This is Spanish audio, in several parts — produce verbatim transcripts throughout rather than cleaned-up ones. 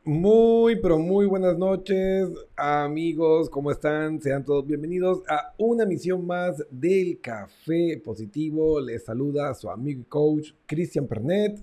Muy, pero muy buenas noches, amigos, ¿cómo están? Sean todos bienvenidos a una emisión más del Café Positivo. Les saluda su amigo y coach Cristian Pernet.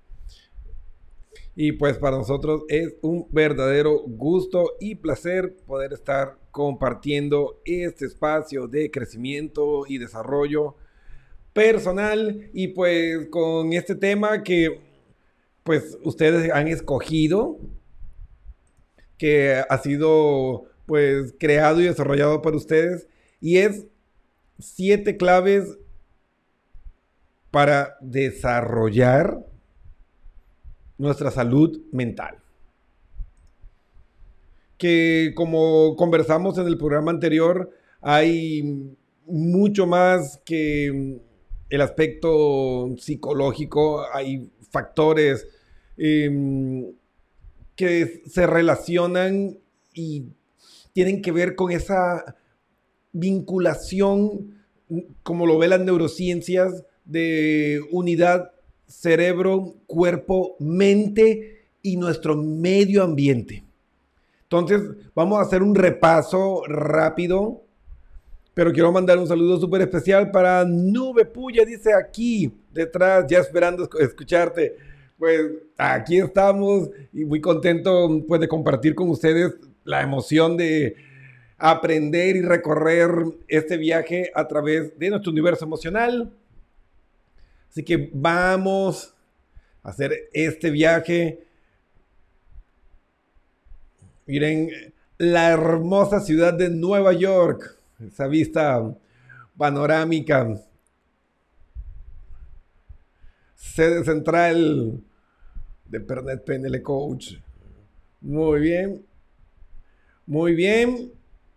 Y pues para nosotros es un verdadero gusto y placer poder estar compartiendo este espacio de crecimiento y desarrollo personal. Y pues con este tema que pues ustedes han escogido, que ha sido pues creado y desarrollado por ustedes, y es siete claves para desarrollar nuestra salud mental. Que como conversamos en el programa anterior, hay mucho más que el aspecto psicológico, hay factores eh, que se relacionan y tienen que ver con esa vinculación, como lo ve las neurociencias, de unidad cerebro, cuerpo, mente y nuestro medio ambiente. Entonces, vamos a hacer un repaso rápido, pero quiero mandar un saludo súper especial para Nube Puya, dice aquí detrás, ya esperando escucharte. Pues aquí estamos y muy contento pues de compartir con ustedes la emoción de aprender y recorrer este viaje a través de nuestro universo emocional. Así que vamos a hacer este viaje. Miren la hermosa ciudad de Nueva York, esa vista panorámica, sede central de Pernet P N L Coach. Muy bien, muy bien.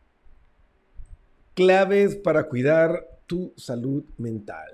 Claves para cuidar tu salud mental.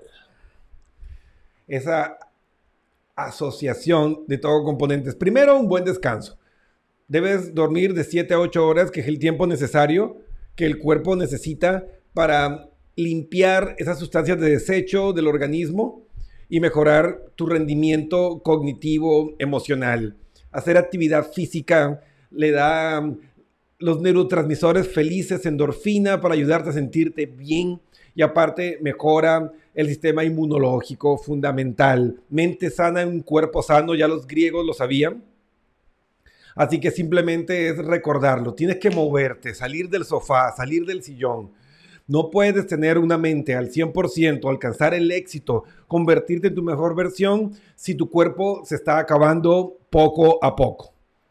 Esa asociación de todos componentes. Primero, un buen descanso. Debes dormir de siete a ocho horas, que es el tiempo necesario que el cuerpo necesita para limpiar esas sustancias de desecho del organismo y mejorar tu rendimiento cognitivo, emocional. Hacer actividad física le da los neurotransmisores felices, endorfina, para ayudarte a sentirte bien, y aparte mejora el sistema inmunológico, fundamental. Mente sana en un cuerpo sano, ya los griegos lo sabían. Así que simplemente es recordarlo. Tienes que moverte, salir del sofá, salir del sillón. No puedes tener una mente al cien por ciento, alcanzar el éxito, convertirte en tu mejor versión si tu cuerpo se está acabando poco a poco.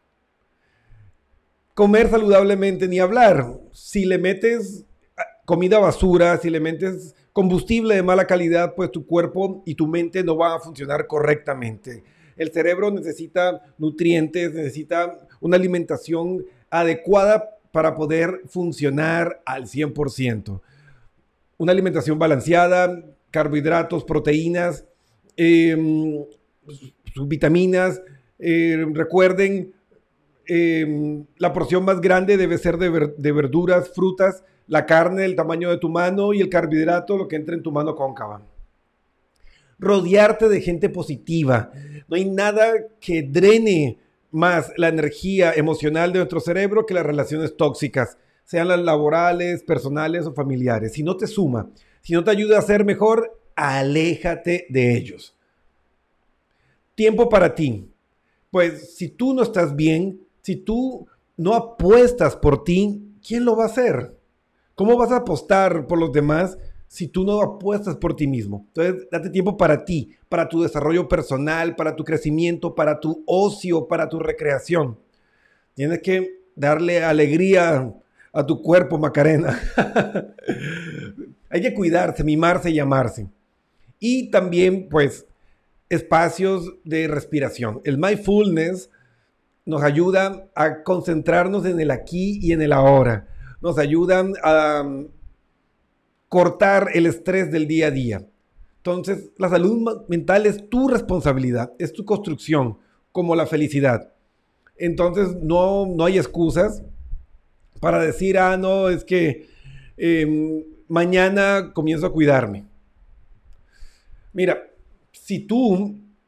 Comer saludablemente, ni hablar. Si le metes comida basura, si le metes combustible de mala calidad, pues tu cuerpo y tu mente no van a funcionar correctamente. El cerebro necesita nutrientes, necesita una alimentación adecuada para poder funcionar al cien por ciento. Una alimentación balanceada, carbohidratos, proteínas, eh, vitaminas. Eh, recuerden, eh, la porción más grande debe ser de, ver, de verduras, frutas, la carne del tamaño de tu mano y el carbohidrato lo que entra en tu mano cóncava. Rodearte de gente positiva. No hay nada que drene más la energía emocional de nuestro cerebro que las relaciones tóxicas, sean las laborales, personales o familiares. Si no te suma, si no te ayuda a ser mejor, aléjate de ellos. Tiempo para ti. Pues si tú no estás bien, si tú no apuestas por ti, ¿quién lo va a hacer? ¿Cómo vas a apostar por los demás si tú no apuestas por ti mismo? Entonces, date tiempo para ti, para tu desarrollo personal, para tu crecimiento, para tu ocio, para tu recreación. Tienes que darle alegría a tu cuerpo, Macarena. Hay que cuidarse, mimarse y amarse. Y también, pues, espacios de respiración. El mindfulness nos ayuda a concentrarnos en el aquí y en el ahora. Nos ayudan a um, cortar el estrés del día a día. Entonces, la salud mental es tu responsabilidad, es tu construcción, como la felicidad. Entonces, no, no hay excusas para decir, ah, no, es que eh, mañana comienzo a cuidarme. Mira, si tú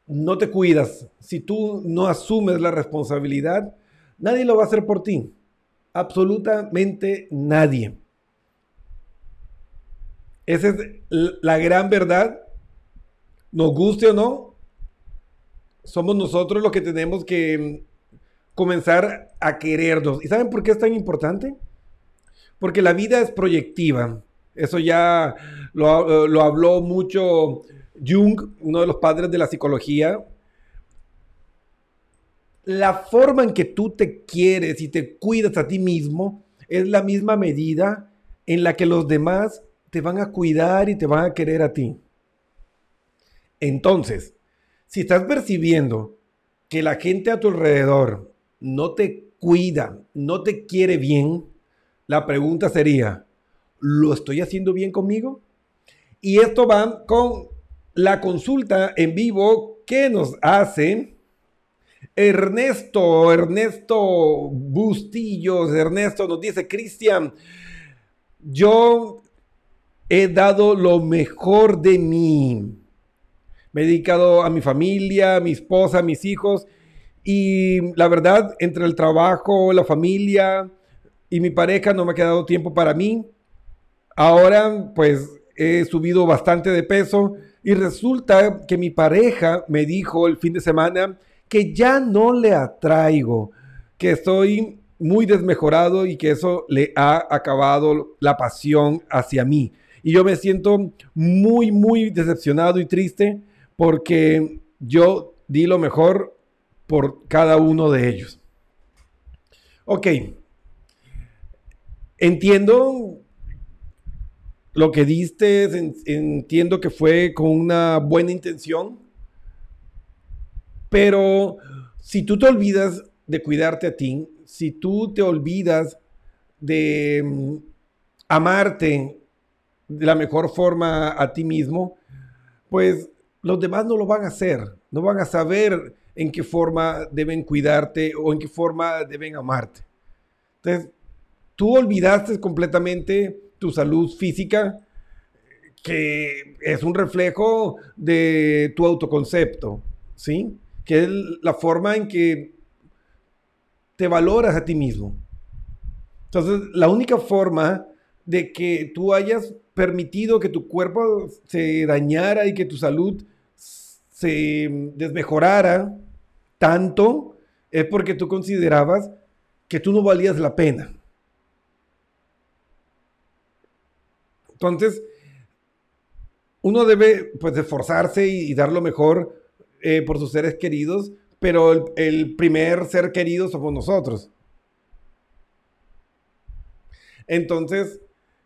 no te cuidas, si tú no asumes la responsabilidad, nadie lo va a hacer por ti. Absolutamente nadie. Esa es la gran verdad. Nos guste o no, somos nosotros los que tenemos que comenzar a querernos. ¿Y saben por qué es tan importante? Porque la vida es proyectiva. Eso ya lo, lo habló mucho Jung, uno de los padres de la psicología. La forma en que tú te quieres y te cuidas a ti mismo es la misma medida en la que los demás te van a cuidar y te van a querer a ti. Entonces, si estás percibiendo que la gente a tu alrededor no te cuida, no te quiere bien, la pregunta sería, ¿lo estoy haciendo bien conmigo? Y esto va con la consulta en vivo que nos hace Ernesto, Ernesto Bustillos. Ernesto nos dice, Cristian, yo he dado lo mejor de mí. Me he dedicado a mi familia, a mi esposa, a mis hijos. Y la verdad, entre el trabajo, la familia y mi pareja, no me ha quedado tiempo para mí. Ahora, pues, he subido bastante de peso. Y resulta que mi pareja me dijo el fin de semana que ya no le atraigo, que estoy muy desmejorado y que eso le ha acabado la pasión hacia mí. Y yo me siento muy, muy decepcionado y triste porque yo di lo mejor por cada uno de ellos. Ok, entiendo lo que diste, entiendo que fue con una buena intención, pero si tú te olvidas de cuidarte a ti, si tú te olvidas de um, amarte de la mejor forma a ti mismo, pues los demás no lo van a hacer, no van a saber en qué forma deben cuidarte o en qué forma deben amarte. Entonces, tú olvidaste completamente tu salud física, que es un reflejo de tu autoconcepto, ¿sí? Que es la forma en que te valoras a ti mismo. Entonces, la única forma de que tú hayas permitido que tu cuerpo se dañara y que tu salud se desmejorara tanto es porque tú considerabas que tú no valías la pena. Entonces, uno debe pues esforzarse y, y dar lo mejor eh, por sus seres queridos, pero el, el primer ser querido somos nosotros. Entonces,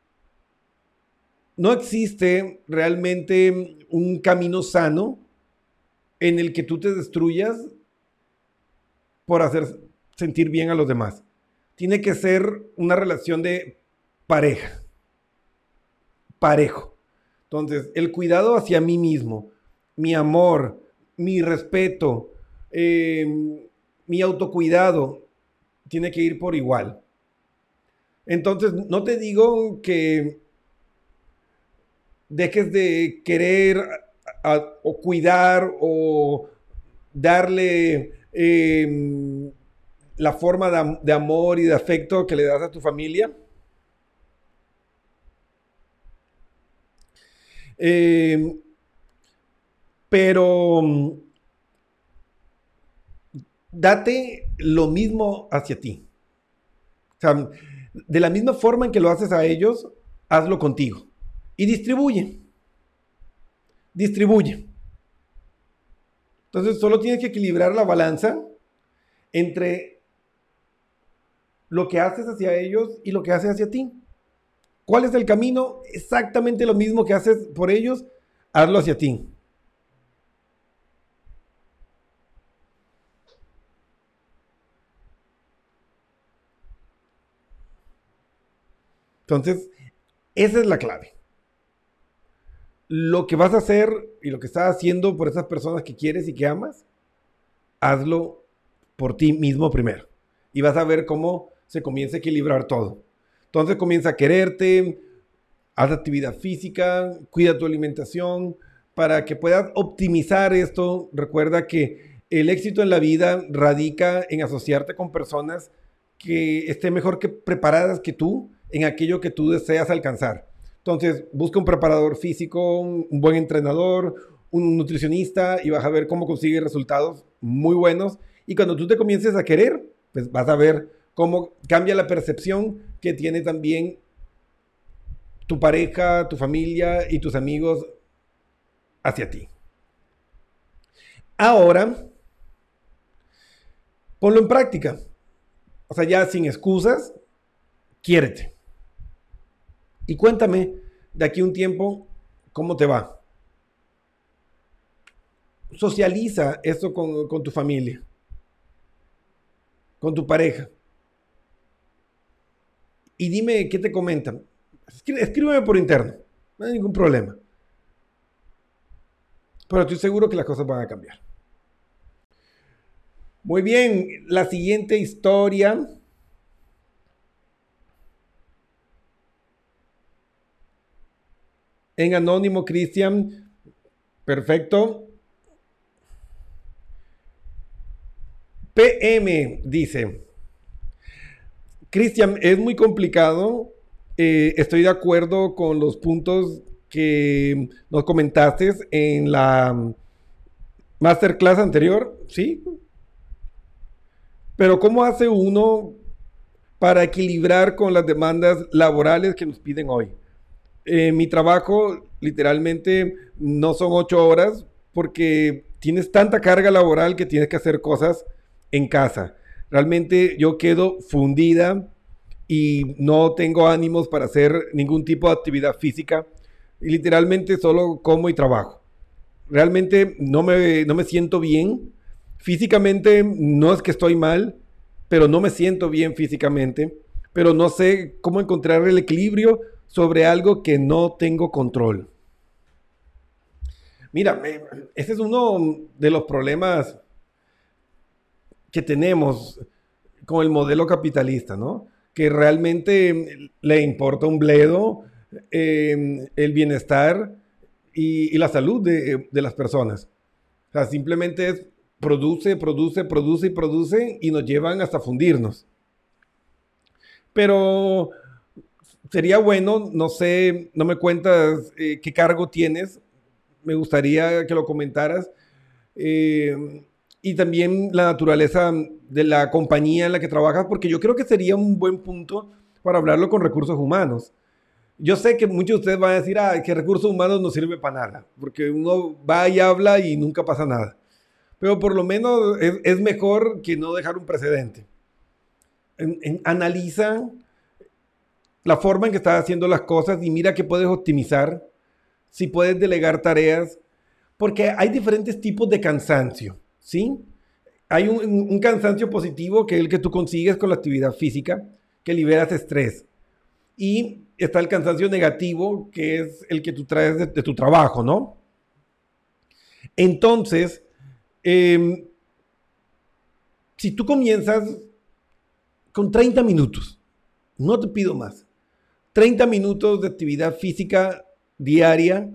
no existe realmente un camino sano en el que tú te destruyas por hacer sentir bien a los demás. Tiene que ser una relación de pareja, parejo. Entonces, el cuidado hacia mí mismo, mi amor, mi respeto, eh, mi autocuidado, tiene que ir por igual. Entonces, no te digo que dejes de querer a, a, o cuidar o darle eh, la forma de, de amor y de afecto que le das a tu familia. Eh, pero date lo mismo hacia ti. O sea, de la misma forma en que lo haces a ellos, hazlo contigo. Y distribuye. Distribuye. Entonces solo tienes que equilibrar la balanza entre lo que haces hacia ellos y lo que haces hacia ti. ¿Cuál es el camino? Exactamente lo mismo que haces por ellos, hazlo hacia ti. Entonces, esa es la clave. Lo que vas a hacer y lo que estás haciendo por esas personas que quieres y que amas, hazlo por ti mismo primero. Y vas a ver cómo se comienza a equilibrar todo. Entonces comienza a quererte, haz actividad física, cuida tu alimentación, para que puedas optimizar esto, recuerda que el éxito en la vida radica en asociarte con personas que estén mejor que preparadas que tú en aquello que tú deseas alcanzar. Entonces, busca un preparador físico, un buen entrenador, un nutricionista y vas a ver cómo consigues resultados muy buenos. Y cuando tú te comiences a querer, pues vas a ver cómo cambia la percepción que tiene también tu pareja, tu familia y tus amigos hacia ti. Ahora, ponlo en práctica. O sea, ya sin excusas, quiérete. Y cuéntame de aquí a un tiempo cómo te va. Socializa esto con, con tu familia, con tu pareja. Y dime qué te comentan. Escríbeme por interno, no hay ningún problema. Pero estoy seguro que las cosas van a cambiar. Muy bien, la siguiente historia en anónimo, Cristian. Perfecto. P M dice: Cristian, es muy complicado. Eh, estoy de acuerdo con los puntos que nos comentaste en la masterclass anterior, ¿sí? Pero ¿cómo hace uno para equilibrar con las demandas laborales que nos piden hoy? Eh, mi trabajo literalmente no son ocho horas porque tienes tanta carga laboral que tienes que hacer cosas en casa. Realmente yo quedo fundida y no tengo ánimos para hacer ningún tipo de actividad física y literalmente solo como y trabajo. Realmente no me, no me siento bien. Físicamente no es que estoy mal, pero no me siento bien físicamente, pero no sé cómo encontrar el equilibrio sobre algo que no tengo control. Mira, ese es uno de los problemas que tenemos con el modelo capitalista, ¿no? Que realmente le importa un bledo eh, el bienestar y, y la salud de, de las personas. O sea, simplemente es produce, produce, produce y produce y nos llevan hasta fundirnos. Pero sería bueno, no sé, no me cuentas eh, qué cargo tienes, me gustaría que lo comentaras. Eh, y también la naturaleza de la compañía en la que trabajas, porque yo creo que sería un buen punto para hablarlo con recursos humanos. Yo sé que muchos de ustedes van a decir, ah, que recursos humanos no sirve para nada, porque uno va y habla y nunca pasa nada. Pero por lo menos es, es mejor que no dejar un precedente. En, en, analiza la forma en que estás haciendo las cosas y mira qué puedes optimizar, si puedes delegar tareas, porque hay diferentes tipos de cansancio, ¿sí? Hay un, un cansancio positivo que es el que tú consigues con la actividad física, que liberas estrés. Y está el cansancio negativo, que es el que tú traes de, de tu trabajo, ¿no? Entonces, eh, si tú comienzas con treinta minutos, no te pido más, treinta minutos de actividad física diaria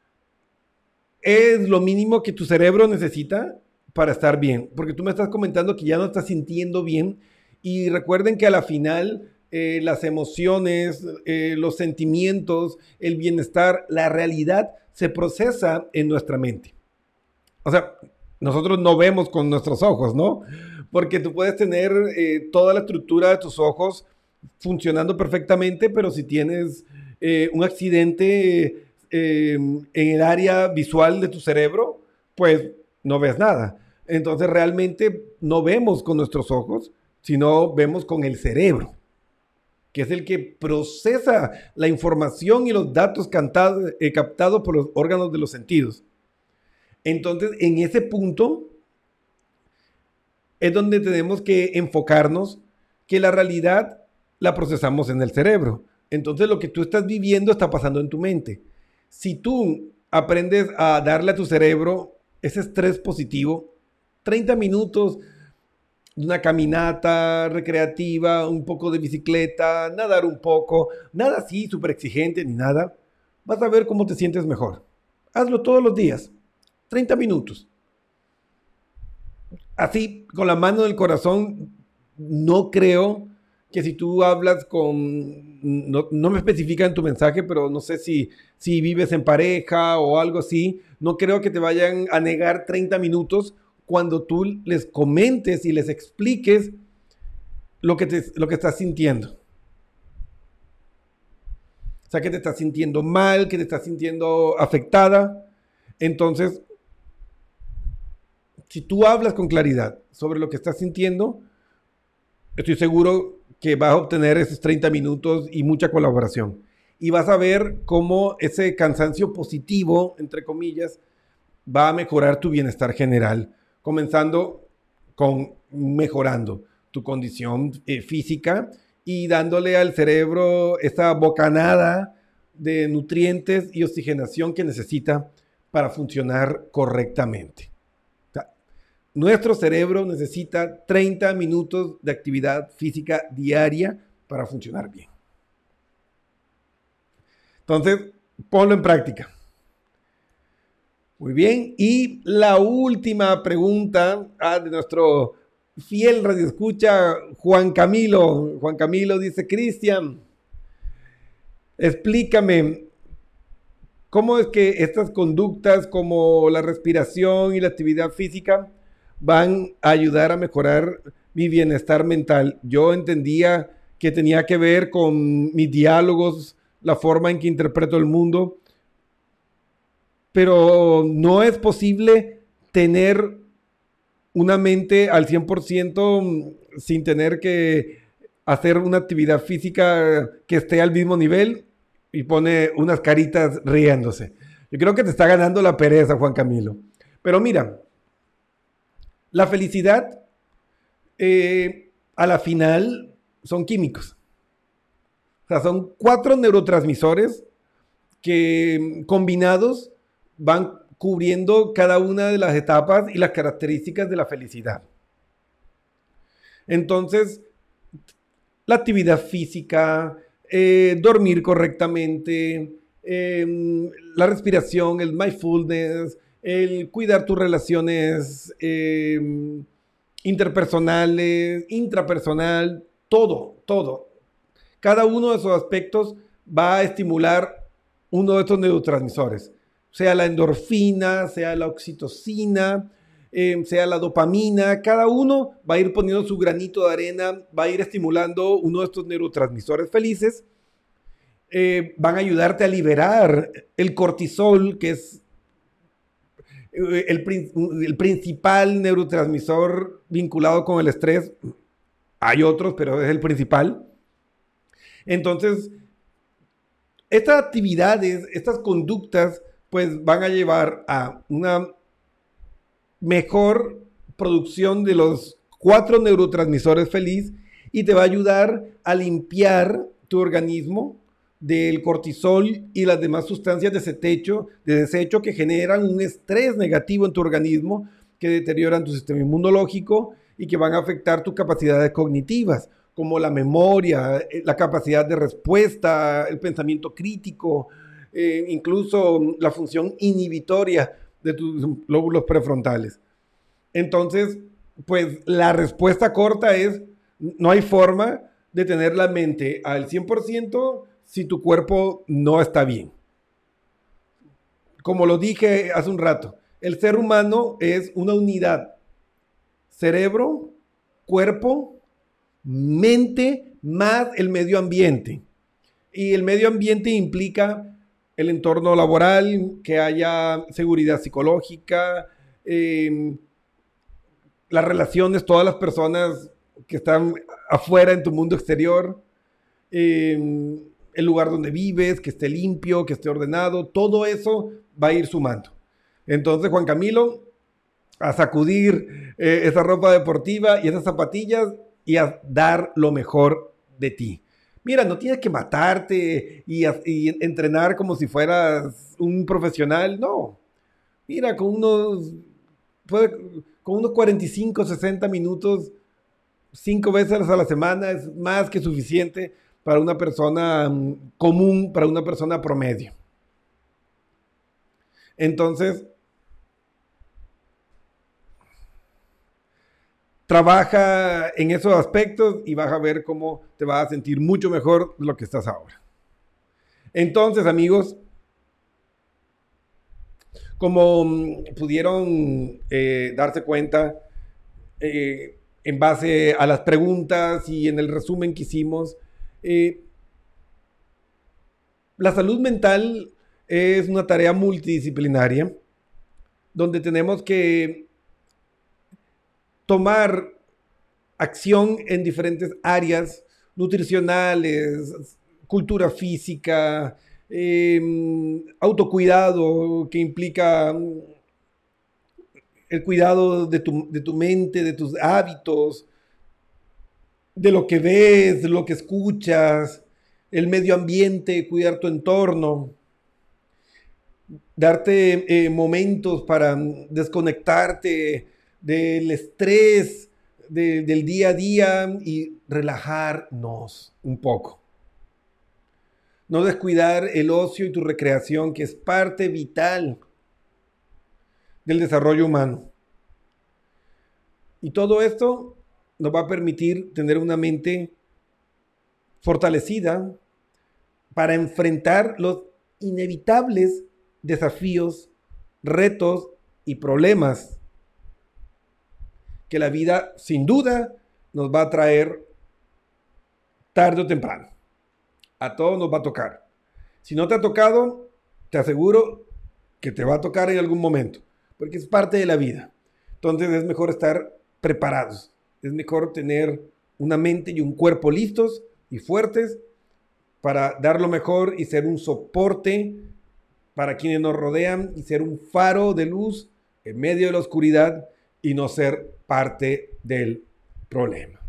es lo mínimo que tu cerebro necesita para estar bien, porque tú me estás comentando que ya no estás sintiendo bien y recuerden que a la final eh, las emociones, eh, los sentimientos, el bienestar, la realidad se procesa en nuestra mente. O sea, nosotros no vemos con nuestros ojos, ¿no? Porque tú puedes tener eh, toda la estructura de tus ojos funcionando perfectamente, pero si tienes eh, un accidente eh, en el área visual de tu cerebro, pues no ves nada. Entonces realmente no vemos con nuestros ojos, sino vemos con el cerebro, que es el que procesa la información y los datos cantados, eh, captados por los órganos de los sentidos. Entonces, en ese punto es donde tenemos que enfocarnos que la realidad la procesamos en el cerebro. Entonces, lo que tú estás viviendo está pasando en tu mente. Si tú aprendes a darle a tu cerebro ese estrés positivo, treinta minutos de una caminata recreativa, un poco de bicicleta, nadar un poco, nada así súper exigente ni nada, vas a ver cómo te sientes mejor. Hazlo todos los días, treinta minutos. Así, con la mano del corazón, no creo que si tú hablas con, no, no me especifica en tu mensaje, pero no sé si, si vives en pareja o algo así, no creo que te vayan a negar treinta minutos cuando tú les comentes y les expliques lo que, te, lo que estás sintiendo. O sea, que te estás sintiendo mal, que te estás sintiendo afectada. Entonces, si tú hablas con claridad sobre lo que estás sintiendo, estoy seguro que vas a obtener esos treinta minutos y mucha colaboración. Y vas a ver cómo ese cansancio positivo, entre comillas, va a mejorar tu bienestar general, comenzando con mejorando tu condición eh, física y dándole al cerebro esa bocanada de nutrientes y oxigenación que necesita para funcionar correctamente. O sea, nuestro cerebro necesita treinta minutos de actividad física diaria para funcionar bien. Entonces, ponlo en práctica. Muy bien. Y la última pregunta ah, de nuestro fiel radioescucha Juan Camilo. Juan Camilo dice, Cristian, explícame, ¿cómo es que estas conductas como la respiración y la actividad física van a ayudar a mejorar mi bienestar mental? Yo entendía que tenía que ver con mis diálogos, la forma en que interpreto el mundo, pero no es posible tener una mente al cien por ciento sin tener que hacer una actividad física que esté al mismo nivel, y pone unas caritas riéndose. Yo creo que te está ganando la pereza, Juan Camilo. Pero mira, la felicidad eh, a la final son químicos. O sea, son cuatro neurotransmisores que combinados van cubriendo cada una de las etapas y las características de la felicidad. Entonces, la actividad física, eh, dormir correctamente, eh, la respiración, el mindfulness, el cuidar tus relaciones eh, interpersonales, intrapersonal, todo, todo. Cada uno de esos aspectos va a estimular uno de estos neurotransmisores, sea la endorfina, sea la oxitocina, eh, sea la dopamina. Cada uno va a ir poniendo su granito de arena, va a ir estimulando uno de estos neurotransmisores felices. Eh, van a ayudarte a liberar el cortisol, que es el, el principal neurotransmisor vinculado con el estrés. Hay otros, pero es el principal. Entonces, estas actividades, estas conductas, pues van a llevar a una mejor producción de los cuatro neurotransmisores feliz y te va a ayudar a limpiar tu organismo del cortisol y las demás sustancias de desecho, de desecho que generan un estrés negativo en tu organismo, que deterioran tu sistema inmunológico y que van a afectar tus capacidades cognitivas, como la memoria, la capacidad de respuesta, el pensamiento crítico, eh, incluso la función inhibitoria de tus lóbulos prefrontales. Entonces, pues la respuesta corta es, no hay forma de tener la mente al cien por ciento si tu cuerpo no está bien. Como lo dije hace un rato, el ser humano es una unidad: cerebro, cuerpo, mente, más el medio ambiente. Y el medio ambiente implica el entorno laboral, que haya seguridad psicológica, eh, las relaciones, todas las personas que están afuera en tu mundo exterior, eh, el lugar donde vives, que esté limpio, que esté ordenado, todo eso va a ir sumando. Entonces, Juan Camilo, a sacudir eh, esa ropa deportiva y esas zapatillas y a dar lo mejor de ti. Mira, no tienes que matarte y, y entrenar como si fueras un profesional, no. Mira, con unos, puede, con unos cuarenta y cinco, sesenta minutos, cinco veces a la semana es más que suficiente para una persona um, común, para una persona promedio. Entonces, trabaja en esos aspectos y vas a ver cómo te vas a sentir mucho mejor de lo que estás ahora. Entonces, amigos, como pudieron eh, darse cuenta, eh, en base a las preguntas y en el resumen que hicimos, eh, la salud mental es una tarea multidisciplinaria donde tenemos que tomar acción en diferentes áreas nutricionales, cultura física, eh, autocuidado, que implica el cuidado de tu, de tu mente, de tus hábitos, de lo que ves, de lo que escuchas, el medio ambiente, cuidar tu entorno, darte eh, momentos para desconectarte del estrés de, del día a día y relajarnos un poco. No descuidar el ocio y tu recreación, que es parte vital del desarrollo humano. Y todo esto nos va a permitir tener una mente fortalecida para enfrentar los inevitables desafíos, retos y problemas que la vida sin duda nos va a traer tarde o temprano. A todos nos va a tocar. Si no te ha tocado, te aseguro que te va a tocar en algún momento, porque es parte de la vida. Entonces es mejor estar preparados. Es mejor tener una mente y un cuerpo listos y fuertes para dar lo mejor y ser un soporte para quienes nos rodean y ser un faro de luz en medio de la oscuridad y no ser parte del problema.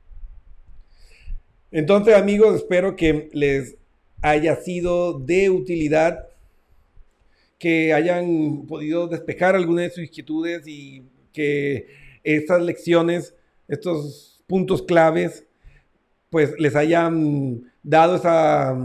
Entonces, amigos, espero que les haya sido de utilidad, que hayan podido despejar algunas de sus inquietudes y que estas lecciones, estos puntos claves, pues les hayan dado esa,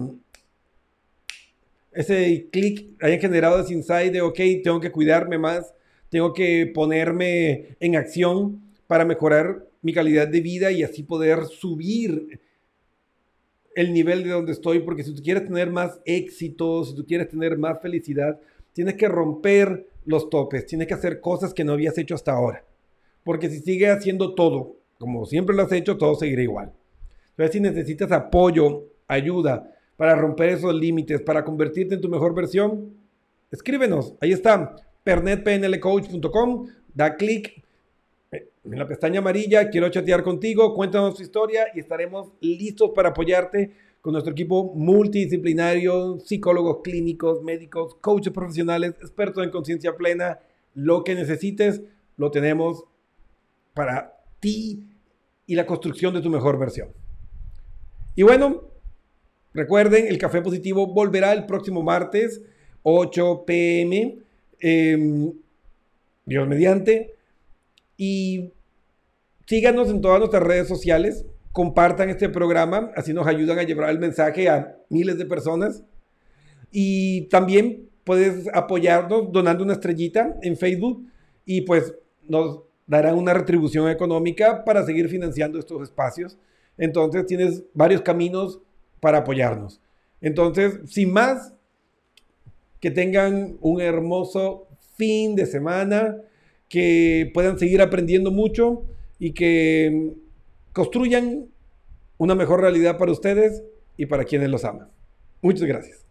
ese clic, hayan generado ese insight de, ok, tengo que cuidarme más, tengo que ponerme en acción para mejorar mi calidad de vida y así poder subir el nivel de donde estoy, porque si tú quieres tener más éxito, si tú quieres tener más felicidad, tienes que romper los topes, tienes que hacer cosas que no habías hecho hasta ahora, porque si sigues haciendo todo como siempre lo has hecho, todo seguirá igual. Entonces, si necesitas apoyo, ayuda para romper esos límites, para convertirte en tu mejor versión, escríbenos, ahí está, pernet p n l coach punto com, da clic en la pestaña amarilla, quiero chatear contigo, cuéntanos tu historia y estaremos listos para apoyarte con nuestro equipo multidisciplinario, psicólogos clínicos, médicos, coaches profesionales, expertos en conciencia plena. Lo que necesites, lo tenemos para ti y la construcción de tu mejor versión. Y bueno, recuerden, el Café Positivo volverá el próximo martes, ocho p m, eh, Dios mediante. Y síganos en todas nuestras redes sociales, compartan este programa, así nos ayudan a llevar el mensaje a miles de personas. Y también puedes apoyarnos donando una estrellita en Facebook y pues nos darán una retribución económica para seguir financiando estos espacios. Entonces tienes varios caminos para apoyarnos. Entonces, sin más, que tengan un hermoso fin de semana, que puedan seguir aprendiendo mucho y que construyan una mejor realidad para ustedes y para quienes los aman. Muchas gracias.